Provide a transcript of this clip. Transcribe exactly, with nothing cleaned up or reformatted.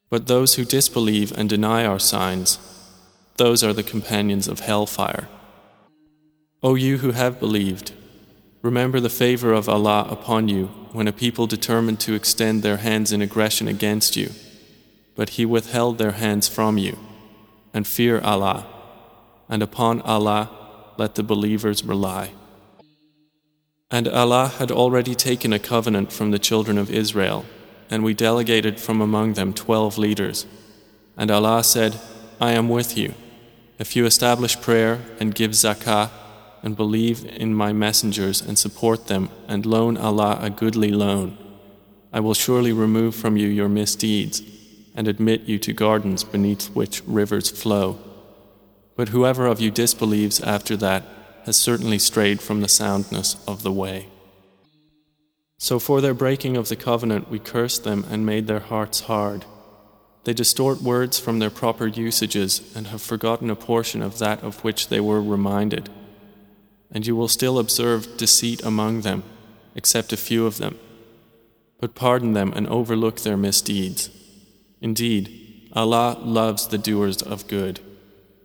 But those who disbelieve and deny our signs, those are the companions of hellfire. O you who have believed, remember the favor of Allah upon you when a people determined to extend their hands in aggression against you, but He withheld their hands from you, and fear Allah, and upon Allah let the believers rely. And Allah had already taken a covenant from the children of Israel, and we delegated from among them twelve leaders. And Allah said, I am with you. If you establish prayer and give zakah, and believe in my messengers and support them, and loan Allah a goodly loan, I will surely remove from you your misdeeds, and admit you to gardens beneath which rivers flow. But whoever of you disbelieves after that has certainly strayed from the soundness of the way. So for their breaking of the covenant we cursed them and made their hearts hard. They distort words from their proper usages and have forgotten a portion of that of which they were reminded. And you will still observe deceit among them, except a few of them. But pardon them and overlook their misdeeds. Indeed, Allah loves the doers of good.